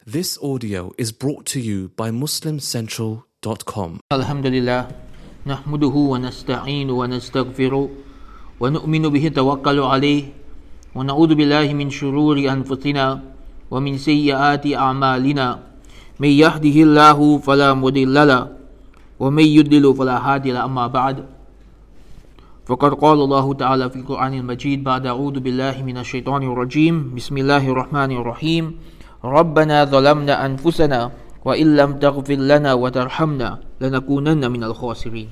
This audio is brought to you by MuslimCentral.com. Alhamdulillah, nahmuduhu wa nasta'inu wa nastaghfiru wa nu'minu bihi tawakkalu alayh wa na'udhu billahi min shururi anfusina wa min sayyiati a'malina. May yahdihillahu fala mudilla lahu wa may yudlil fala hadiya lahu. Amma ba'd. Faqad qala Allah ta'ala fil Qur'anil Majid ba'da a'udhu billahi minash shaitanir rajim. Bismillahir rahmanir rahim. ربنا ظلمنا أنفسنا وإن لم تغفر لنا وترحمنا لنكونن من الخاسرين.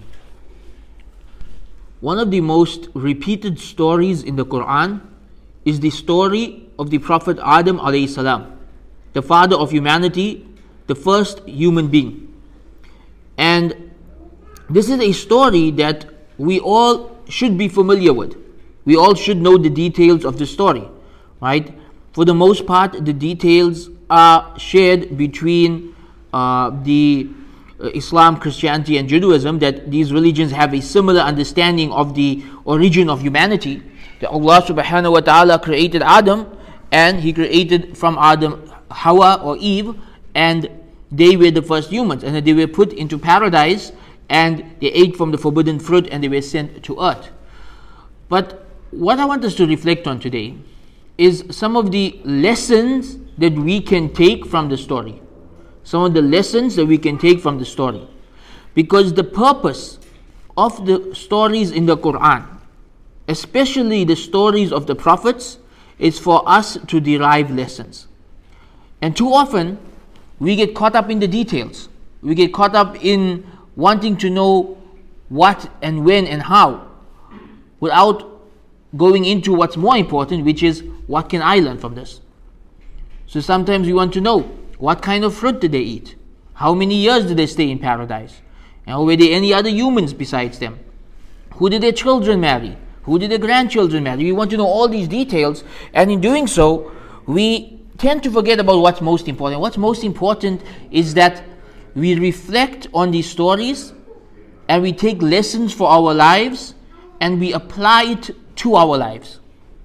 One of the most repeated stories in the Quran is the story of the Prophet Adam alayhi salam, the father of humanity, the first human being. And this is a story that we all should be familiar with. We all should know the details of the story, right? For the most part, the details are shared between the Islam, Christianity and Judaism, that these religions have a similar understanding of the origin of humanity. That Allah subhanahu wa ta'ala created Adam, and He created from Adam Hawa or Eve, and they were the first humans, and they were put into paradise and they ate from the forbidden fruit and they were sent to earth. But what I want us to reflect on today is some of the lessons that we can take from the story. Some of the lessons that we can take from the story. Because the purpose of the stories in the Quran, especially the stories of the prophets, is for us to derive lessons. And too often, we get caught up in the details. We get caught up in wanting to know what and when and how, without going into what's more important, which is, what can I learn from this? So sometimes we want to know, what kind of fruit did they eat? How many years did they stay in paradise? And were there any other humans besides them? Who did their children marry? Who did their grandchildren marry? We want to know all these details, and in doing so, we tend to forget about what's most important. What's most important is that we reflect on these stories, and we take lessons for our lives, and we apply it to our lives.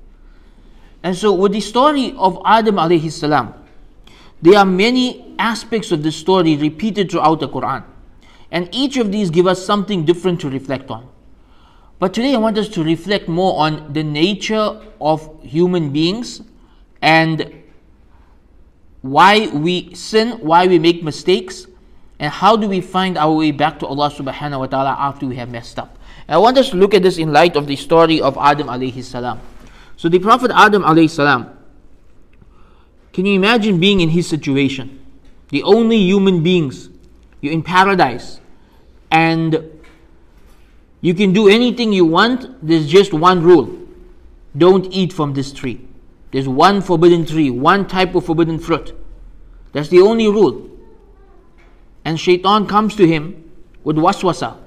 And so with the story of Adam alayhi salam, there are many aspects of the story repeated throughout the Quran. And each of these give us something different to reflect on. But today I want us to reflect more on the nature of human beings and why we sin, why we make mistakes, and how do we find our way back to Allah subhanahu wa ta'ala after we have messed up. And I want us to look at this in light of the story of Adam alayhi salam. So the Prophet Adam alayhi salam, can you imagine being in his situation? The only human beings, you're in paradise, and you can do anything you want. There's just one rule: don't eat from this tree. There's one forbidden tree, one type of forbidden fruit. That's the only rule. And Shaitan comes to him with waswasa,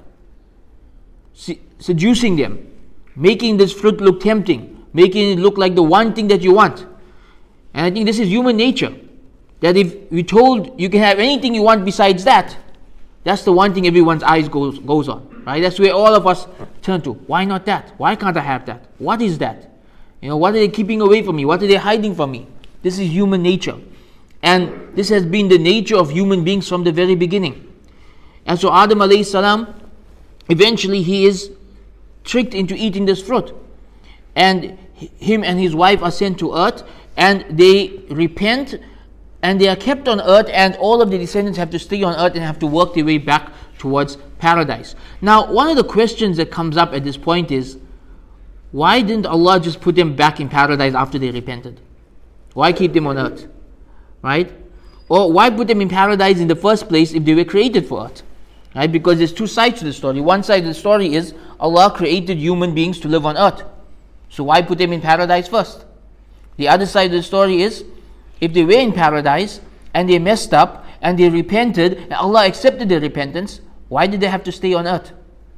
seducing them, making this fruit look tempting, making it look like the one thing that you want. And I think this is human nature, that if you're told you can have anything you want besides that, that's the one thing everyone's eyes goes on, right? That's where all of us turn to. Why not that? Why can't I have that? What is that? What are they keeping away from me? What are they hiding from me? This is human nature. And this has been the nature of human beings from the very beginning. And so Adam alayhi salam, eventually he is tricked into eating this fruit. And him and his wife are sent to earth, and they repent, and they are kept on earth, and all of the descendants have to stay on earth and have to work their way back towards paradise. Now, one of the questions that comes up at this point is, why didn't Allah just put them back in paradise after they repented? Why keep them on earth? Right? Or why put them in paradise in the first place if they were created for earth? Right? Because there's two sides to the story. One side of the story is Allah created human beings to live on earth. So why put them in paradise first? The other side of the story is, if they were in paradise and they messed up and they repented and Allah accepted their repentance, why did they have to stay on earth?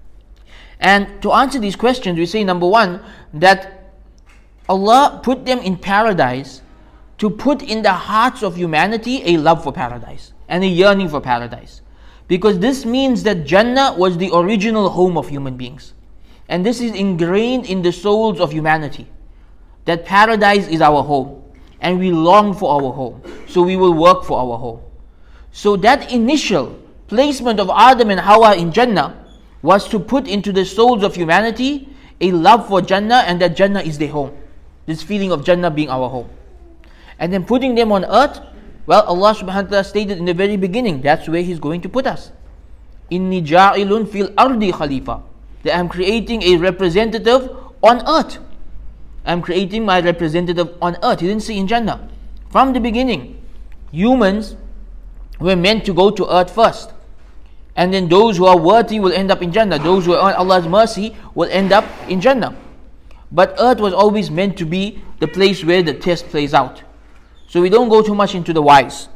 And to answer these questions, we say, number one, that Allah put them in paradise to put in the hearts of humanity a love for paradise and a yearning for paradise. Because this means that Jannah was the original home of human beings. And this is ingrained in the souls of humanity, that paradise is our home. and we long for our home. So we will work for our home. So that initial placement of Adam and Hawa in Jannah was to put into the souls of humanity a love for Jannah, and that Jannah is their home. This feeling of Jannah being our home. And then putting them on earth, well, Allah subhanahu wa ta'ala stated in the very beginning, that's where He's going to put us. Inni ja'ilun fil ardi khalifa. That I'm creating a representative on earth. I'm creating my representative on earth. He didn't say in Jannah. From the beginning, humans were meant to go to earth first. And then those who are worthy will end up in Jannah. Those who are on Allah's mercy will end up in Jannah. But earth was always meant to be the place where the test plays out. So we don't go too much into the whys.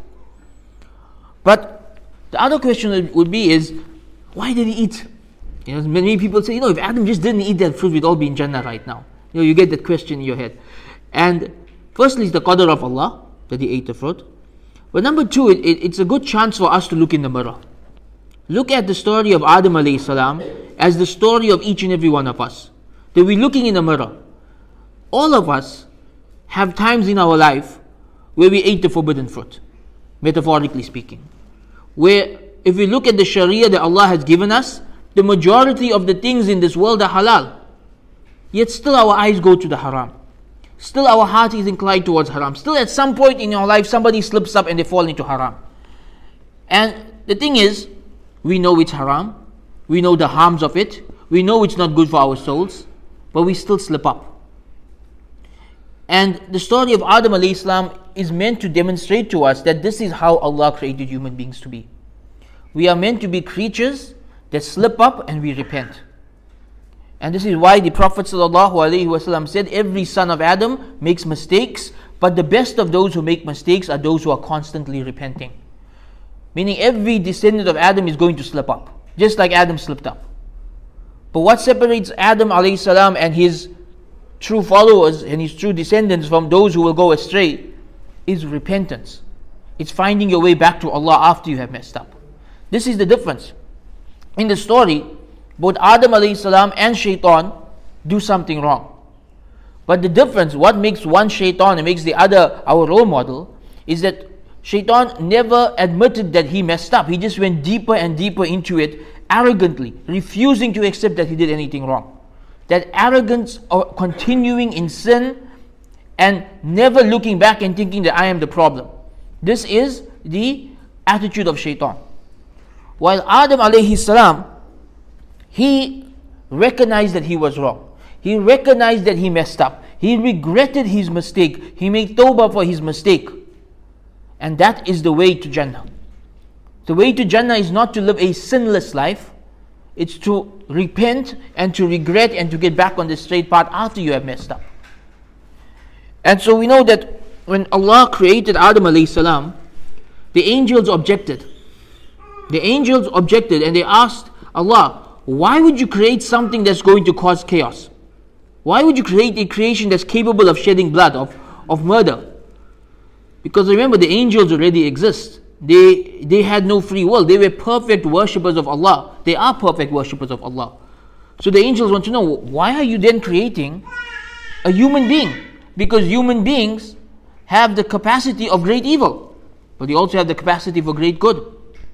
But the other question would be is, why did he eat? Many people say, if Adam just didn't eat that fruit, we'd all be in Jannah right now. You get that question in your head. And firstly, it's the qadr of Allah that he ate the fruit. But number two, it's a good chance for us to look in the mirror. Look at the story of Adam alayhi salam as the story of each and every one of us. That we're looking in the mirror. All of us have times in our life where we ate the forbidden fruit, metaphorically speaking. Where if we look at the Sharia that Allah has given us, the majority of the things in this world are halal. Yet still our eyes go to the haram. Still our heart is inclined towards haram. Still at some point in your life somebody slips up and they fall into haram. And the thing is, we know it's haram. We know the harms of it. We know it's not good for our souls. But we still slip up. And the story of Adam alayhi salam is meant to demonstrate to us that this is how Allah created human beings to be. We are meant to be creatures that slip up and we repent. And this is why the Prophet ﷺ said, every son of Adam makes mistakes, but the best of those who make mistakes are those who are constantly repenting. Meaning every descendant of Adam is going to slip up, just like Adam slipped up. But what separates Adam ﷺ and his true followers and his true descendants from those who will go astray is repentance. It's finding your way back to Allah after you have messed up. This is the difference. In the story, both Adam alayhi salam and Shaitan do something wrong. But the difference, what makes one Shaitan and makes the other our role model, is that Shaitan never admitted that he messed up. He just went deeper and deeper into it, arrogantly, refusing to accept that he did anything wrong. That arrogance of continuing in sin and never looking back and thinking that I am the problem. This is the attitude of Shaitan. While Adam alayhi salam, he recognized that he was wrong. He recognized that he messed up. He regretted his mistake. He made tawbah for his mistake. And that is the way to Jannah. The way to Jannah is not to live a sinless life. It's to repent and to regret and to get back on the straight path after you have messed up. And so we know that when Allah created Adam alayhi salam, the angels objected. The angels objected and they asked Allah, why would you create something that's going to cause chaos? Why would you create a creation that's capable of shedding blood, of murder? Because remember, the angels already exist. They had no free will. They were perfect worshippers of Allah. They are perfect worshippers of Allah. So the angels want to know, why are you then creating a human being? Because human beings have the capacity of great evil, but they also have the capacity for great good.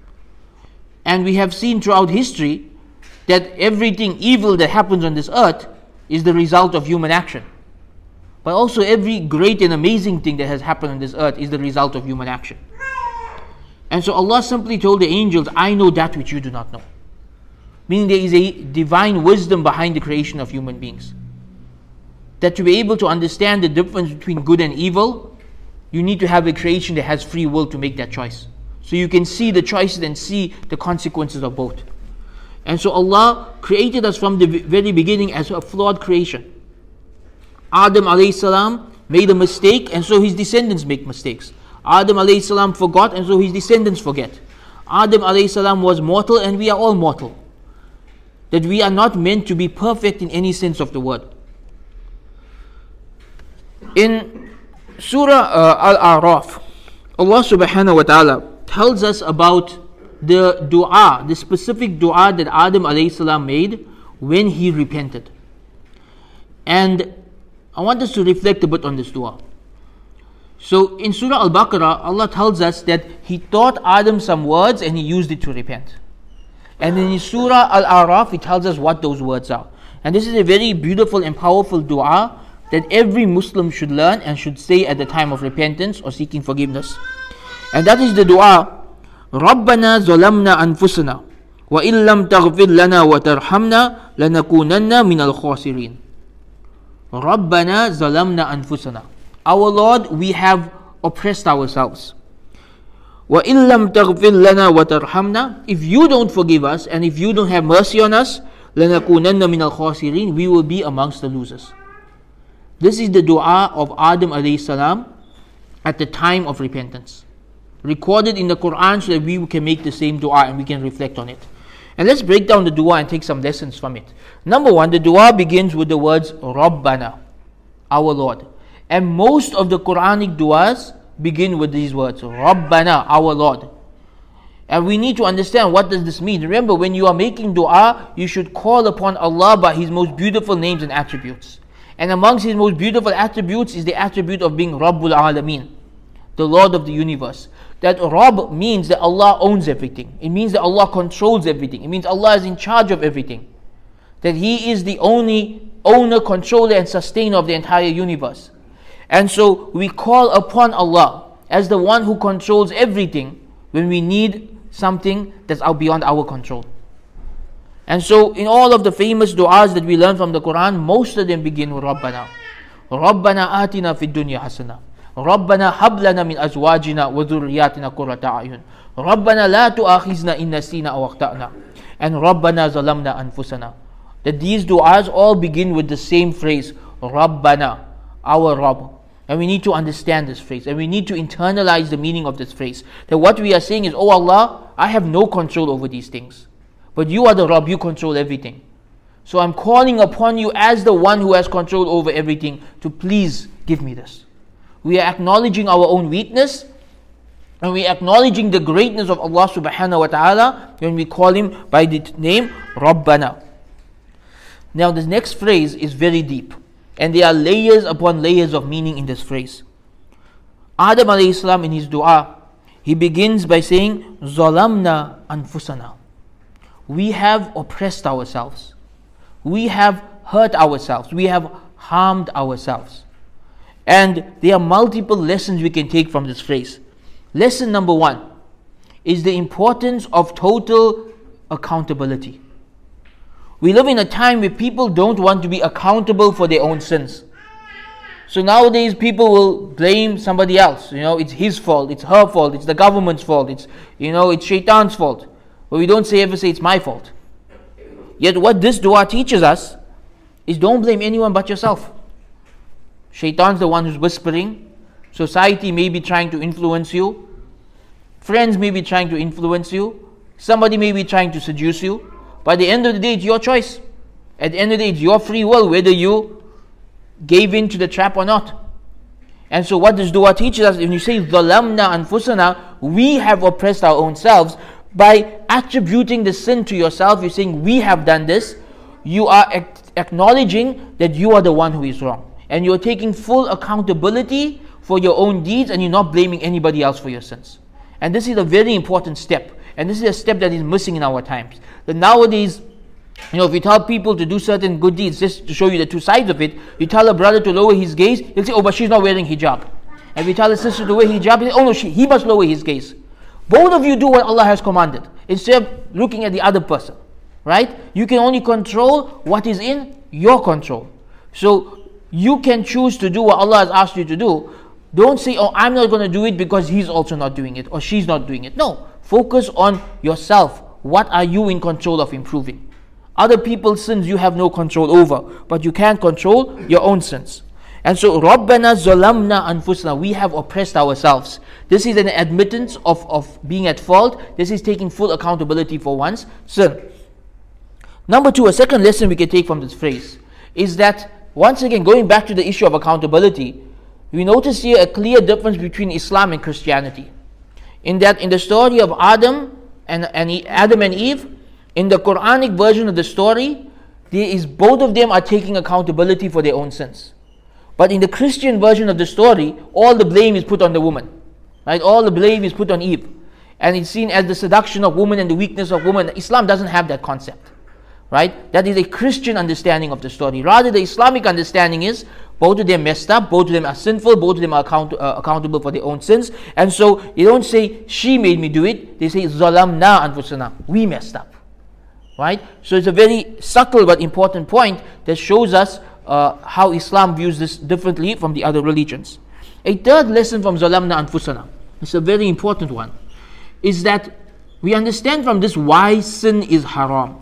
And we have seen throughout history that everything evil that happens on this earth is the result of human action. But also every great and amazing thing that has happened on this earth is the result of human action. And so Allah simply told the angels, I know that which you do not know. Meaning there is a divine wisdom behind the creation of human beings. That to be able to understand the difference between good and evil, you need to have a creation that has free will to make that choice. So you can see the choices and see the consequences of both. And so Allah created us from the very beginning as a flawed creation. Adam alayhi salam made a mistake, and so his descendants make mistakes. Adam alayhi salam forgot, and so his descendants forget. Adam alayhi salam was mortal, and we are all mortal. That we are not meant to be perfect in any sense of the word. In Surah Al-A'raf, Allah subhanahu wa ta'ala tells us about the dua, the specific dua that Adam alayhi salam made when he repented. And I want us to reflect a bit on this dua. So in Surah Al-Baqarah, Allah tells us that He taught Adam some words and he used it to repent. And in Surah Al-A'raf, He tells us what those words are. And this is a very beautiful and powerful dua that every Muslim should learn and should say at the time of repentance or seeking forgiveness. And that is the dua, رَبَّنَا ظَلَمْنَا أَنفُسَنَا وَإِن لَمْ تَغْفِرْ لَنَا وَتَرْحَمْنَا لَنَكُونَنَّ مِنَ الْخَاسِرِينَ. رَبَّنَا ظَلَمْنَا أَنفُسَنَا. Our Lord, we have oppressed ourselves. وَإِن لَمْ تَغْفِرْ لَنَا وَتَرْحَمْنَا. If you don't forgive us and if you don't have mercy on us, لَنَكُونَنَّ مِنَ الْخَاسِرِينَ. We will be amongst the losers. This is the dua of Adam alayhi salam at the time of repentance, recorded in the Quran so that we can make the same dua and we can reflect on it. And let's break down the dua and take some lessons from it. Number one, the dua begins with the words Rabbana, our Lord. And most of the Quranic duas begin with these words, Rabbana, our Lord. And we need to understand, what does this mean? Remember, when you are making dua, you should call upon Allah by His most beautiful names and attributes. And amongst His most beautiful attributes is the attribute of being Rabbul Alameen, the Lord of the universe. That Rabb means that Allah owns everything. It means that Allah controls everything. It means Allah is in charge of everything. That He is the only owner, controller and sustainer of the entire universe. And so we call upon Allah as the one who controls everything when we need something that's out beyond our control. And so in all of the famous du'as that we learn from the Quran, most of them begin with Rabbana. Rabbana atina fid dunya hasana. Rabbana hab lana min azwajina wa dhurriyyatina qurrata a'yun. Rabbana la tu'akhizna in nasina aw akhta'na. And Rabbana zalamna anfusana. That these du'as all begin with the same phrase, Rabbana, our Rabb. And we need to understand this phrase, and we need to internalize the meaning of this phrase. That what we are saying is, oh Allah, I have no control over these things, but you are the Rabb, you control everything. So I'm calling upon you as the one who has control over everything to please give me this. We are acknowledging our own weakness, and we are acknowledging the greatness of Allah subhanahu wa ta'ala when we call Him by the name Rabbana. Now the next phrase is very deep, and there are layers upon layers of meaning in this phrase. Adam alayhi salam, in his dua, he begins by saying, Zalamna anfusana. We have oppressed ourselves. We have hurt ourselves. We have harmed ourselves. And there are multiple lessons we can take from this phrase. Lesson number one is the importance of total accountability. We live in a time where people don't want to be accountable for their own sins. So nowadays people will blame somebody else. It's his fault, it's her fault, it's the government's fault, it's shaitan's fault. But we don't ever say it's my fault. Yet what this dua teaches us is, don't blame anyone but yourself. Shaitan's the one who's whispering. Society may be trying to influence you. Friends may be trying to influence you. Somebody may be trying to seduce you. By the end of the day, it's your choice. At the end of the day, it's your free will whether you gave in to the trap or not. And so what this dua teaches us, when you say Zalamna anfusana, we have oppressed our own selves. By attributing the sin to yourself, you're saying we have done this. You are acknowledging that you are the one who is wrong. And you're taking full accountability for your own deeds, and you're not blaming anybody else for your sins. And this is a very important step. And this is a step that is missing in our times. That nowadays, if you tell people to do certain good deeds, just to show you the two sides of it, you tell a brother to lower his gaze, he'll say, oh, but she's not wearing hijab. And if you tell a sister to wear hijab, he'll say, oh no, he must lower his gaze. Both of you do what Allah has commanded, instead of looking at the other person. Right? You can only control what is in your control. So you can choose to do what Allah has asked you to do. Don't say, oh, I'm not going to do it because he's also not doing it, or she's not doing it. No. Focus on yourself. What are you in control of improving? Other people's sins you have no control over, but you can control your own sins. And so, Rabbana zalamna anfusna, we have oppressed ourselves. This is an admittance of being at fault. This is taking full accountability for one's sin. Number two, a second lesson we can take from this phrase is that, once again, going back to the issue of accountability, we notice here a clear difference between Islam and Christianity. In that, in the story of Adam and Eve, in the Quranic version of the story, both of them are taking accountability for their own sins. But in the Christian version of the story, all the blame is put on the woman. Right? All the blame is put on Eve. And it's seen as the seduction of woman and the weakness of woman. Islam doesn't have that concept. Right? That is a Christian understanding of the story. Rather, the Islamic understanding is both of them messed up, both of them are sinful, both of them are accountable for their own sins. And so they don't say, she made me do it. They say, zalamna anfusana. We messed up. Right? So it's a very subtle but important point that shows us how Islam views this differently from the other religions. A third lesson from zalamna anfusana, it's a very important one, is that we understand from this why sin is haram.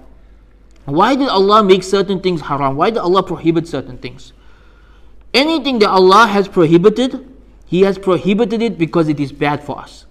Why did Allah make certain things haram? Why did Allah prohibit certain things? Anything that Allah has prohibited, He has prohibited it because it is bad for us.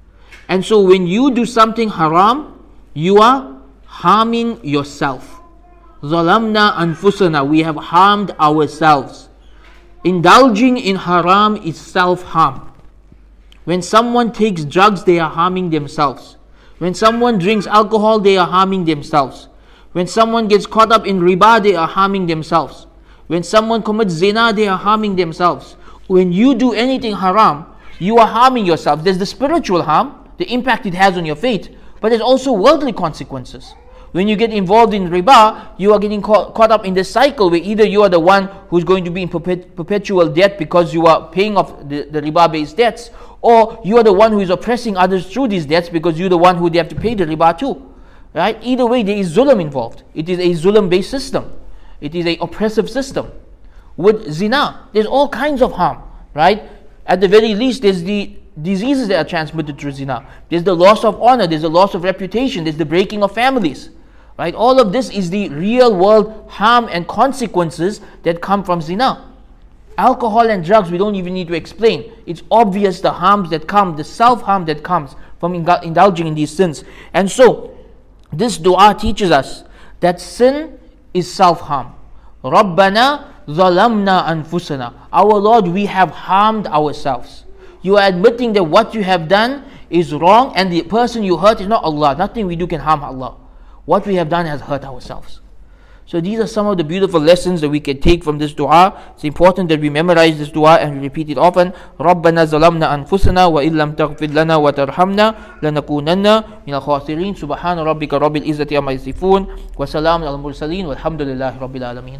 And so when you do something haram, you are harming yourself. Zalamna anfusana, we have harmed ourselves. Indulging in haram is self-harm. When someone takes drugs, they are harming themselves. When someone drinks alcohol, they are harming themselves. When someone gets caught up in riba, they are harming themselves. When someone commits zina, they are harming themselves. When you do anything haram, you are harming yourself. There's the spiritual harm, the impact it has on your faith, but there's also worldly consequences. When you get involved in riba, you are getting caught up in this cycle where either you are the one who's going to be in perpetual debt because you are paying off the riba-based debts, or you are the one who is oppressing others through these debts because you're the one who they have to pay the riba to. Right? Either way, there is zulm involved. It is a zulm-based system. It is an oppressive system. With zina, there's all kinds of harm. Right? At the very least, there's the diseases that are transmitted through zina. There's the loss of honor. There's the loss of reputation. There's the breaking of families. Right? All of this is the real world harm and consequences that come from zina. Alcohol and drugs, we don't even need to explain. It's obvious the harms that come, the self-harm that comes from indulging in these sins. And so, this dua teaches us that sin is self-harm. Rabbana zalamna anfusana. Our Lord, we have harmed ourselves. You are admitting that what you have done is wrong, and the person you hurt is not Allah. Nothing we do can harm Allah. What we have done has hurt ourselves. So these are some of the beautiful lessons that we can take from this dua. It's important that we memorize this dua and we repeat it often. رَبَّنَا ظَلَمْنَا أَنفُسَنَا وَإِن لَمْ تَغْفِرْ لَنَا وَتَرْحَمْنَا لَنَكُونَنَّ مِنَ الْخَاسِرِينَ سُبْحَانَ رَبِّكَ رَبِّ الْعِزَّةِ عَمَّا يَصِفُونَ وَسَلَامٌ عَلَى الْمُرْسَلِينَ وَالْحَمْدُ لِلَّهِ رَبِّ الْعَالَمِينَ.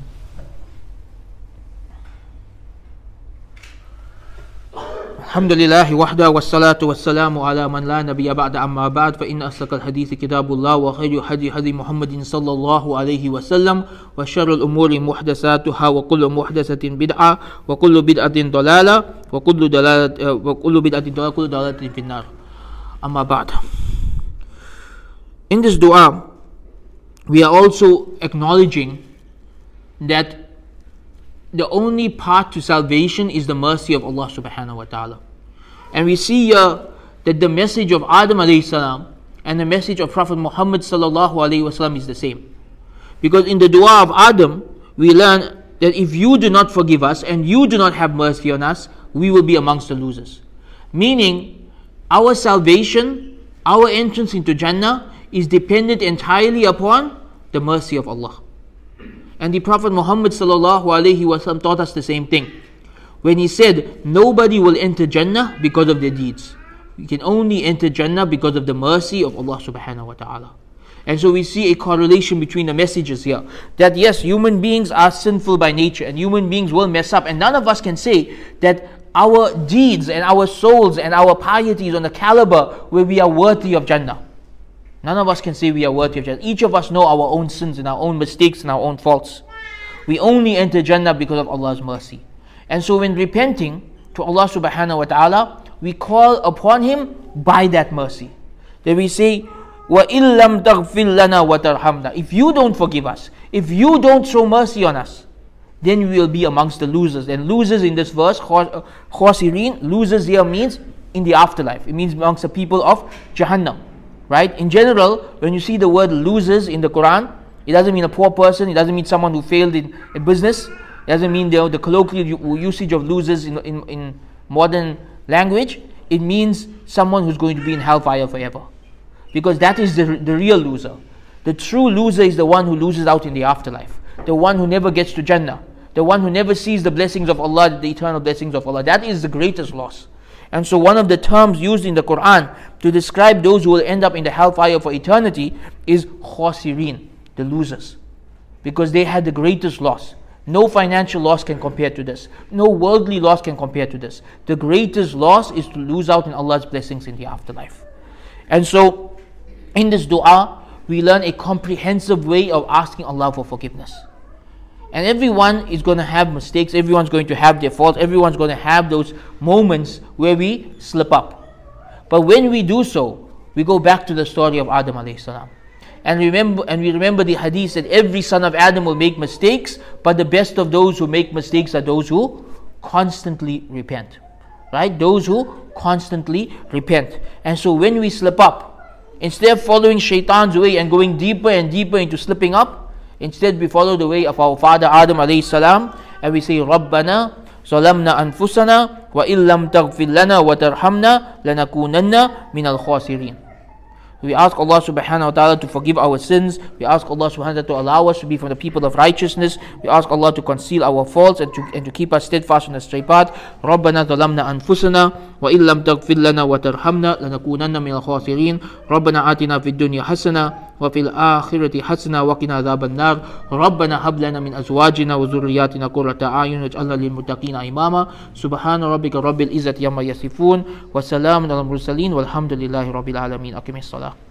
الحمد لله وحده والصلاة والسلام على من لا نبي بعد أما بعد فإن أصدق الحديث كتاب الله وخير هدي محمد صلى الله عليه وسلم وشر الأمور محدثاتها وكل محدثة بدعة وكل بدعة ضلالة وكل ضلالة في النار. أما بعد. In this dua, we are also acknowledging that the only path to salvation is the mercy of Allah subhanahu wa ta'ala. And we see here that the message of Adam alayhi salam and the message of Prophet Muhammad sallallahu alayhi wasallam is the same. Because in the dua of Adam, we learn that if you do not forgive us and you do not have mercy on us, we will be amongst the losers. Meaning, our salvation, our entrance into Jannah is dependent entirely upon the mercy of Allah. And the Prophet Muhammad sallallahu alaihi wasallam taught us the same thing. When he said, nobody will enter Jannah because of their deeds. We can only enter Jannah because of the mercy of Allah subhanahu wa ta'ala. And so we see a correlation between the messages here. That yes, human beings are sinful by nature and human beings will mess up. And none of us can say that our deeds and our souls and our piety is on the caliber where we are worthy of Jannah. None of us can say we are worthy of Jannah. Each of us know our own sins and our own mistakes and our own faults. We only enter Jannah because of Allah's mercy. And so when repenting to Allah subhanahu wa ta'ala, we call upon Him by that mercy. That we say, وَإِن لَمْ تَغْفِرْ لَنَا وَتَرْحَمْنَا. If you don't forgive us, if you don't show mercy on us, then we will be amongst the losers. And losers in this verse, khasirin, losers here means in the afterlife. It means amongst the people of Jahannam. Right? In general, when you see the word losers in the Quran, it doesn't mean a poor person, it doesn't mean someone who failed in a business, it doesn't mean the colloquial usage of losers in modern language. It means someone who's going to be in hellfire forever. Because that is the real loser. The true loser is the one who loses out in the afterlife. The one who never gets to Jannah. the one who never sees the blessings of Allah, the eternal blessings of Allah. That is the greatest loss. And so one of the terms used in the Quran to describe those who will end up in the hellfire for eternity is khasirin, the losers. Because they had the greatest loss. No financial loss can compare to this. No worldly loss can compare to this. The greatest loss is to lose out in Allah's blessings in the afterlife. And so, in this dua, we learn a comprehensive way of asking Allah for forgiveness. And everyone is going to have mistakes, everyone's going to have their faults, everyone's going to have those moments where we slip up. But when we do so, we go back to the story of Adam alayhi salam. And we remember the hadith that every son of Adam will make mistakes, but the best of those who make mistakes are those who constantly repent. Right? Those who constantly repent. And so when we slip up, instead of following shaitan's way and going deeper and deeper into slipping up, instead we follow the way of our father Adam alayhi salam, and we say, Rabbana zalamna anfusana wa illam taghfir lana wa tarhamna lanakunanna minal khasirin. We ask Allah subhanahu wa ta'ala to forgive our sins. We ask Allah subhanahu wa ta'ala to allow us to be from the people of righteousness. We ask Allah to conceal our faults and to keep us steadfast on the straight path. رَبَّنَا ظَلَمْنَا أَنفُسَنَا وَإِن لَمْ تَغْفِرْ لَنَا وَتَرْحَمْنَا لَنَكُونَنَّ مِنَ الْخَاسِرِينَ رَبَّنَا آتِنَا فِي الدُّنْيَا حَسَنَةً وفي الآخرة حسنة وقنا عذاب النار ربنا هب لنا من أزواجنا وذرياتنا قرة أعين واجعلنا للمتقين إماما سبحان ربك رب العزة عما يصفون وسلام على المرسلين والحمد لله رب العالمين. أقم الصلاة.